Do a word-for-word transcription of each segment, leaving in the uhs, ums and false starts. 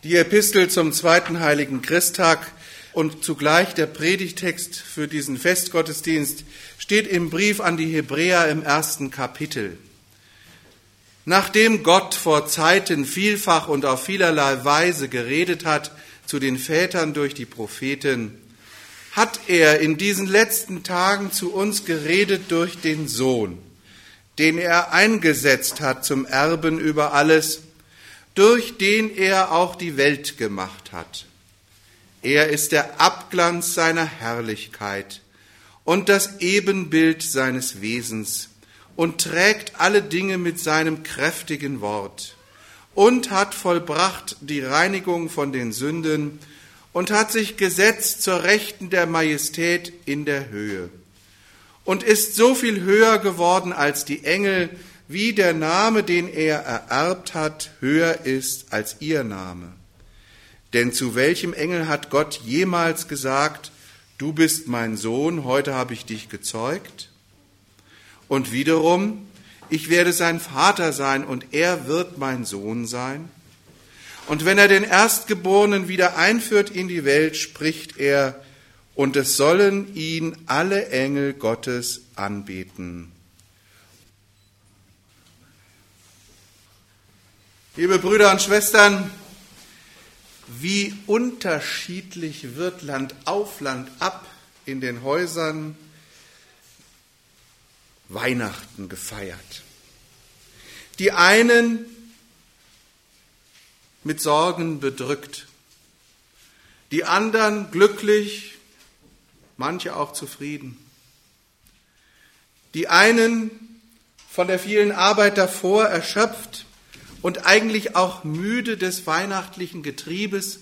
Die Epistel zum zweiten Heiligen Christtag und zugleich der Predigtext für diesen Festgottesdienst steht im Brief an die Hebräer im ersten Kapitel. Nachdem Gott vor Zeiten vielfach und auf vielerlei Weise geredet hat zu den Vätern durch die Propheten, hat er in diesen letzten Tagen zu uns geredet durch den Sohn, den er eingesetzt hat zum Erben über alles, durch den er auch die Welt gemacht hat. Er ist der Abglanz seiner Herrlichkeit und das Ebenbild seines Wesens und trägt alle Dinge mit seinem kräftigen Wort und hat vollbracht die Reinigung von den Sünden und hat sich gesetzt zur Rechten der Majestät in der Höhe und ist so viel höher geworden als die Engel, wie der Name, den er ererbt hat, höher ist als ihr Name. Denn zu welchem Engel hat Gott jemals gesagt, du bist mein Sohn, heute habe ich dich gezeugt? Und wiederum, ich werde sein Vater sein und er wird mein Sohn sein. Und wenn er den Erstgeborenen wieder einführt in die Welt, spricht er, und es sollen ihn alle Engel Gottes anbeten. Liebe Brüder und Schwestern, wie unterschiedlich wird Land auf, Land ab in den Häusern Weihnachten gefeiert. Die einen mit Sorgen bedrückt, die anderen glücklich, manche auch zufrieden. Die einen von der vielen Arbeit davor erschöpft und eigentlich auch müde des weihnachtlichen Getriebes.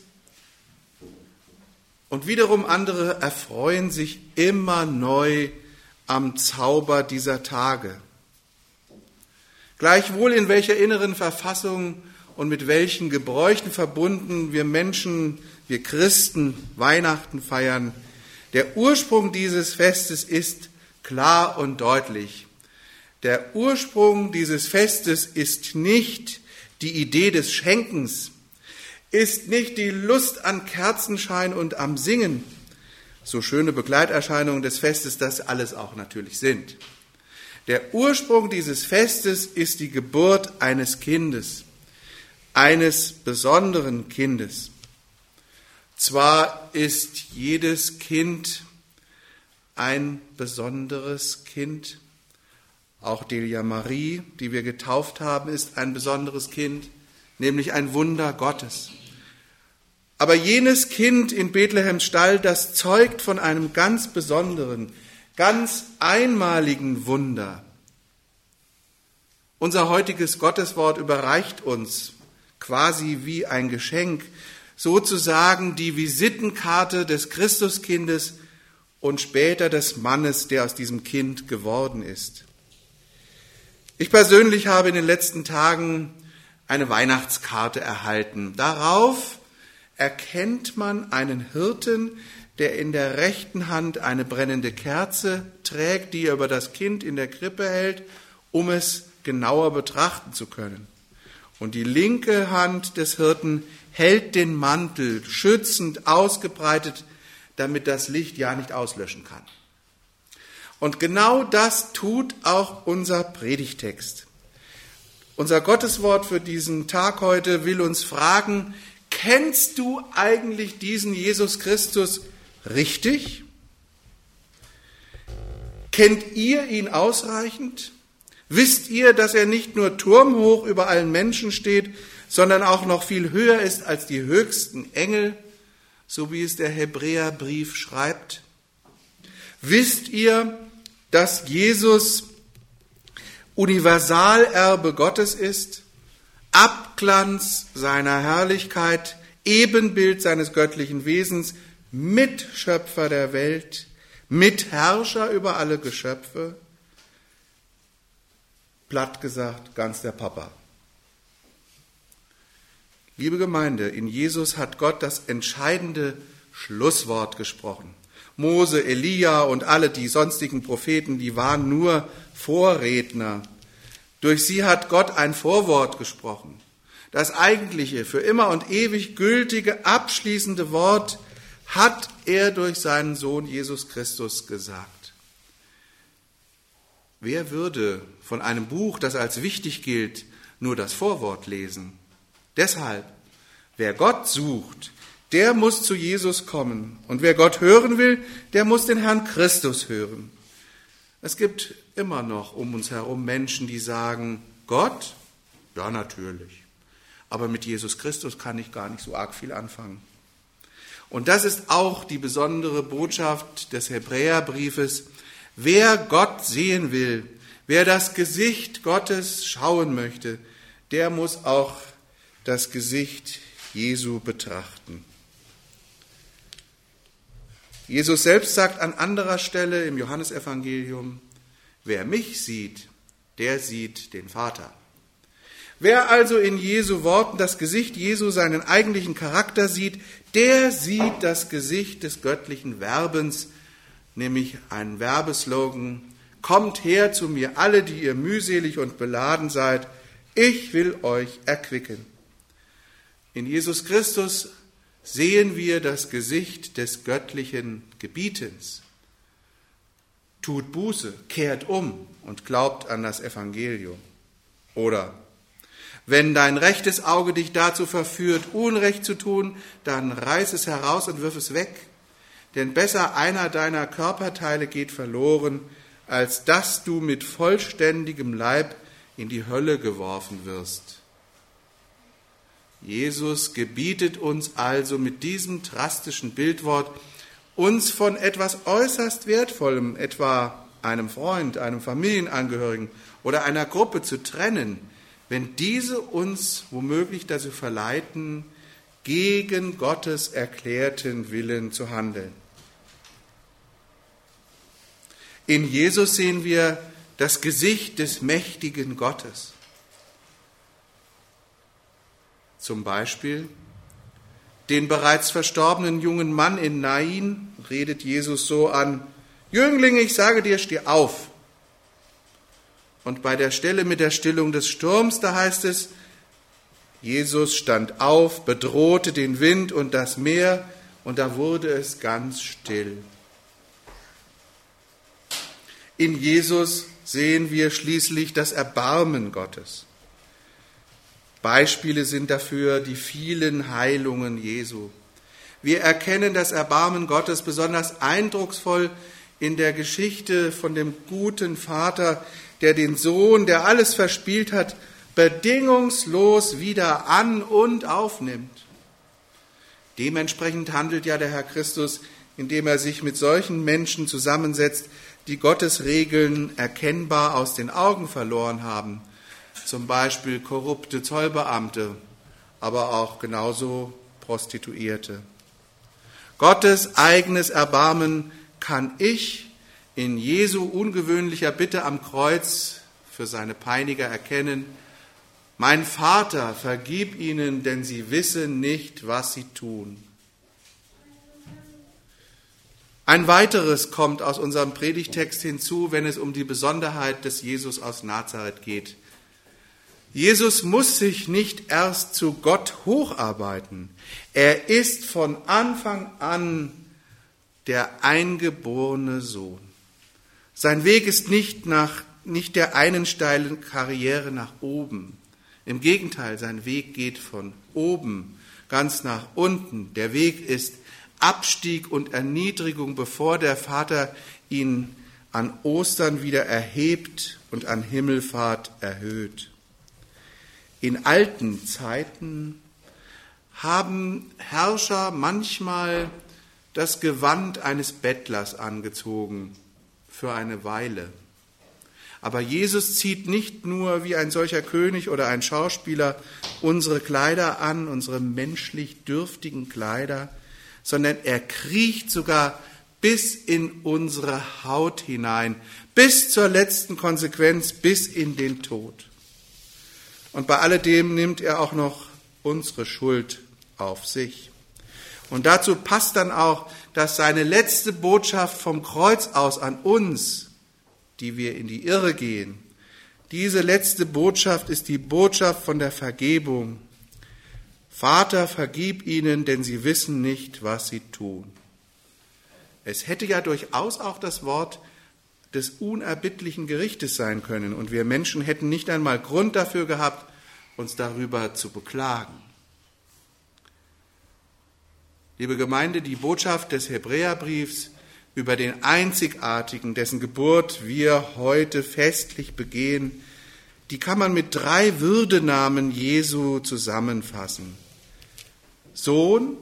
Und wiederum andere erfreuen sich immer neu am Zauber dieser Tage. Gleichwohl in welcher inneren Verfassung und mit welchen Gebräuchen verbunden wir Menschen, wir Christen Weihnachten feiern, der Ursprung dieses Festes ist klar und deutlich. Der Ursprung dieses Festes ist nicht die Idee des Schenkens, ist nicht die Lust an Kerzenschein und am Singen, so schöne Begleiterscheinungen des Festes das alles auch natürlich sind. Der Ursprung dieses Festes ist die Geburt eines Kindes, eines besonderen Kindes. Zwar ist jedes Kind ein besonderes Kind, auch Delia Marie, die wir getauft haben, ist ein besonderes Kind, nämlich ein Wunder Gottes. Aber jenes Kind in Bethlehems Stall, das zeugt von einem ganz besonderen, ganz einmaligen Wunder. Unser heutiges Gotteswort überreicht uns quasi wie ein Geschenk, sozusagen die Visitenkarte des Christuskindes und später des Mannes, der aus diesem Kind geworden ist. Ich persönlich habe in den letzten Tagen eine Weihnachtskarte erhalten. Darauf erkennt man einen Hirten, der in der rechten Hand eine brennende Kerze trägt, die er über das Kind in der Krippe hält, um es genauer betrachten zu können. Und die linke Hand des Hirten hält den Mantel schützend ausgebreitet, damit das Licht ja nicht auslöschen kann. Und genau das tut auch unser Predigtext. Unser Gotteswort für diesen Tag heute will uns fragen, kennst du eigentlich diesen Jesus Christus richtig? Kennt ihr ihn ausreichend? Wisst ihr, dass er nicht nur turmhoch über allen Menschen steht, sondern auch noch viel höher ist als die höchsten Engel, so wie es der Hebräerbrief schreibt? Wisst ihr, dass Jesus Universalerbe Gottes ist, Abglanz seiner Herrlichkeit, Ebenbild seines göttlichen Wesens, Mitschöpfer der Welt, Mitherrscher über alle Geschöpfe? Platt gesagt, ganz der Papa. Liebe Gemeinde, in Jesus hat Gott das entscheidende Schlusswort gesprochen. Mose, Elia und alle die sonstigen Propheten, die waren nur Vorredner. Durch sie hat Gott ein Vorwort gesprochen. Das eigentliche, für immer und ewig gültige, abschließende Wort hat er durch seinen Sohn Jesus Christus gesagt. Wer würde von einem Buch, das als wichtig gilt, nur das Vorwort lesen? Deshalb, wer Gott sucht, der muss zu Jesus kommen. Und wer Gott hören will, der muss den Herrn Christus hören. Es gibt immer noch um uns herum Menschen, die sagen, Gott? Ja, natürlich. Aber mit Jesus Christus kann ich gar nicht so arg viel anfangen. Und das ist auch die besondere Botschaft des Hebräerbriefes. Wer Gott sehen will, wer das Gesicht Gottes schauen möchte, der muss auch das Gesicht Jesu betrachten. Jesus selbst sagt an anderer Stelle im Johannesevangelium, wer mich sieht, der sieht den Vater. Wer also in Jesu Worten das Gesicht Jesu, seinen eigentlichen Charakter sieht, der sieht das Gesicht des göttlichen Werbens, nämlich einen Werbeslogan, kommt her zu mir alle, die ihr mühselig und beladen seid, ich will euch erquicken. In Jesus Christus sehen wir das Gesicht des göttlichen Gebietens. Tut Buße, kehrt um und glaubt an das Evangelium. Oder wenn dein rechtes Auge dich dazu verführt, Unrecht zu tun, dann reiß es heraus und wirf es weg. Denn besser einer deiner Körperteile geht verloren, als dass du mit vollständigem Leib in die Hölle geworfen wirst. Jesus gebietet uns also mit diesem drastischen Bildwort, uns von etwas äußerst Wertvollem, etwa einem Freund, einem Familienangehörigen oder einer Gruppe zu trennen, wenn diese uns womöglich dazu verleiten, gegen Gottes erklärten Willen zu handeln. In Jesus sehen wir das Gesicht des mächtigen Gottes. Zum Beispiel den bereits verstorbenen jungen Mann in Nain redet Jesus so an, Jüngling, ich sage dir, steh auf. Und bei der Stelle mit der Stillung des Sturms, da heißt es, Jesus stand auf, bedrohte den Wind und das Meer, und da wurde es ganz still. In Jesus sehen wir schließlich das Erbarmen Gottes. Beispiele sind dafür die vielen Heilungen Jesu. Wir erkennen das Erbarmen Gottes besonders eindrucksvoll in der Geschichte von dem guten Vater, der den Sohn, der alles verspielt hat, bedingungslos wieder an und aufnimmt. Dementsprechend handelt ja der Herr Christus, indem er sich mit solchen Menschen zusammensetzt, die Gottes Regeln erkennbar aus den Augen verloren haben. Zum Beispiel korrupte Zollbeamte, aber auch genauso Prostituierte. Gottes eigenes Erbarmen kann ich in Jesu ungewöhnlicher Bitte am Kreuz für seine Peiniger erkennen. Mein Vater, vergib ihnen, denn sie wissen nicht, was sie tun. Ein weiteres kommt aus unserem Predigtext hinzu, wenn es um die Besonderheit des Jesus aus Nazareth geht. Jesus muss sich nicht erst zu Gott hocharbeiten. Er ist von Anfang an der eingeborene Sohn. Sein Weg ist nicht, nach, nicht der einen steilen Karriere nach oben. Im Gegenteil, sein Weg geht von oben ganz nach unten. Der Weg ist Abstieg und Erniedrigung, bevor der Vater ihn an Ostern wieder erhebt und an Himmelfahrt erhöht. In alten Zeiten haben Herrscher manchmal das Gewand eines Bettlers angezogen für eine Weile. Aber Jesus zieht nicht nur wie ein solcher König oder ein Schauspieler unsere Kleider an, unsere menschlich dürftigen Kleider, sondern er kriecht sogar bis in unsere Haut hinein, bis zur letzten Konsequenz, bis in den Tod. Und bei alledem nimmt er auch noch unsere Schuld auf sich. Und dazu passt dann auch, dass seine letzte Botschaft vom Kreuz aus an uns, die wir in die Irre gehen, Diese letzte Botschaft ist die Botschaft von der Vergebung. Vater, vergib ihnen, denn sie wissen nicht, was sie tun. Es hätte ja durchaus auch das Wort des unerbittlichen Gerichtes sein können, und wir Menschen hätten nicht einmal Grund dafür gehabt, uns darüber zu beklagen. Liebe Gemeinde, die Botschaft des Hebräerbriefs über den Einzigartigen, dessen Geburt wir heute festlich begehen, die kann man mit drei Würdenamen Jesu zusammenfassen. Sohn,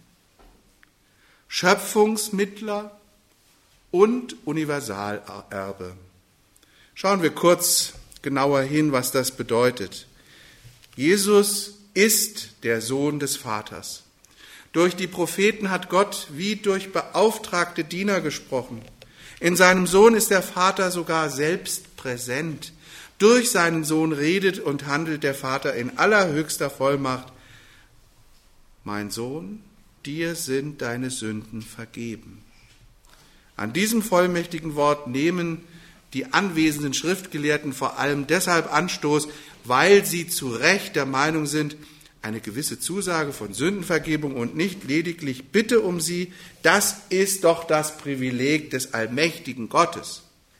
Schöpfungsmittler und Universalerbe. Schauen wir kurz genauer hin, was das bedeutet. Jesus ist der Sohn des Vaters. Durch die Propheten hat Gott wie durch beauftragte Diener gesprochen. In seinem Sohn ist der Vater sogar selbst präsent. Durch seinen Sohn redet und handelt der Vater in allerhöchster Vollmacht. Mein Sohn, dir sind deine Sünden vergeben. An diesem vollmächtigen Wort nehmen die anwesenden Schriftgelehrten vor allem deshalb Anstoß, weil sie zu Recht der Meinung sind, eine gewisse Zusage von Sündenvergebung und nicht lediglich Bitte um sie, das ist doch das Privileg des allmächtigen Gottes.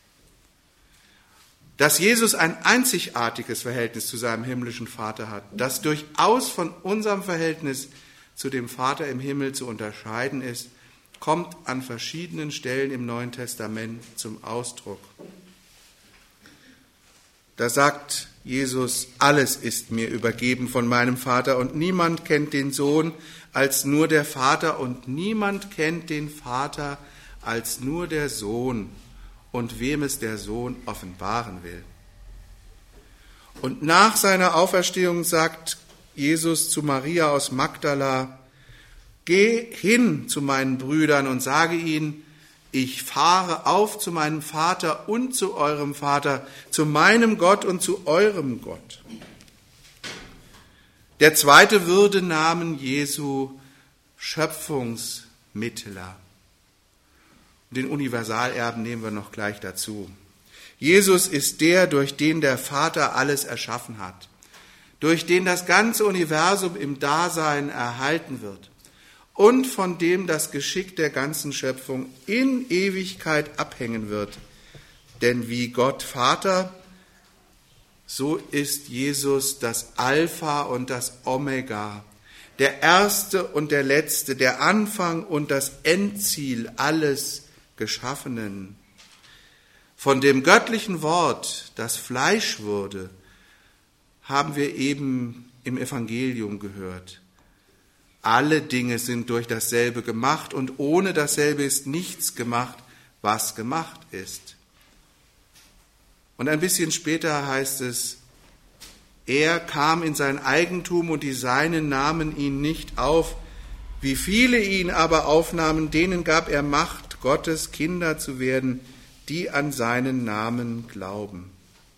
Dass Jesus ein einzigartiges Verhältnis zu seinem himmlischen Vater hat, das durchaus von unserem Verhältnis zu dem Vater im Himmel zu unterscheiden ist, kommt an verschiedenen Stellen im Neuen Testament zum Ausdruck. Da sagt Jesus, alles ist mir übergeben von meinem Vater und niemand kennt den Sohn als nur der Vater und niemand kennt den Vater als nur der Sohn und wem es der Sohn offenbaren will. Und nach seiner Auferstehung sagt Jesus zu Maria aus Magdala, geh hin zu meinen Brüdern und sage ihnen, ich fahre auf zu meinem Vater und zu eurem Vater, zu meinem Gott und zu eurem Gott. Der zweite Würdenamen Jesu, Schöpfungsmittler. Den Universalerben nehmen wir noch gleich dazu. Jesus ist der, durch den der Vater alles erschaffen hat, durch den das ganze Universum im Dasein erhalten wird und von dem das Geschick der ganzen Schöpfung in Ewigkeit abhängen wird. Denn wie Gott Vater, so ist Jesus das Alpha und das Omega, der Erste und der Letzte, der Anfang und das Endziel alles Geschaffenen. Von dem göttlichen Wort, das Fleisch wurde, haben wir eben im Evangelium gehört. Alle Dinge sind durch dasselbe gemacht und ohne dasselbe ist nichts gemacht, was gemacht ist. Und ein bisschen später heißt es, er kam in sein Eigentum und die Seinen nahmen ihn nicht auf. Wie viele ihn aber aufnahmen, denen gab er Macht, Gottes Kinder zu werden, die an seinen Namen glauben.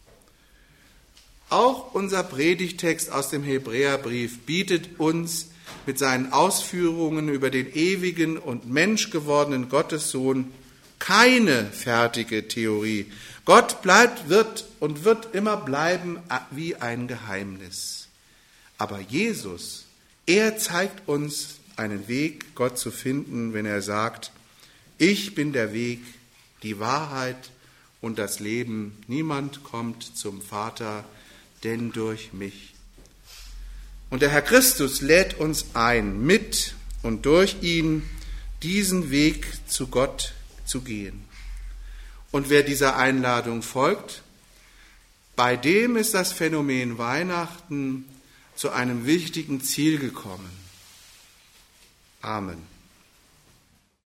Auch unser Predigtext aus dem Hebräerbrief bietet uns mit seinen Ausführungen über den ewigen und menschgewordenen Gottessohn keine fertige Theorie. Gott bleibt, wird und wird immer bleiben wie ein Geheimnis. Aber Jesus, er zeigt uns einen Weg, Gott zu finden, wenn er sagt, ich bin der Weg, die Wahrheit und das Leben. Niemand kommt zum Vater, denn durch mich. Und der Herr Christus lädt uns ein, mit und durch ihn diesen Weg zu Gott zu gehen. Und wer dieser Einladung folgt, bei dem ist das Phänomen Weihnachten zu einem wichtigen Ziel gekommen. Amen.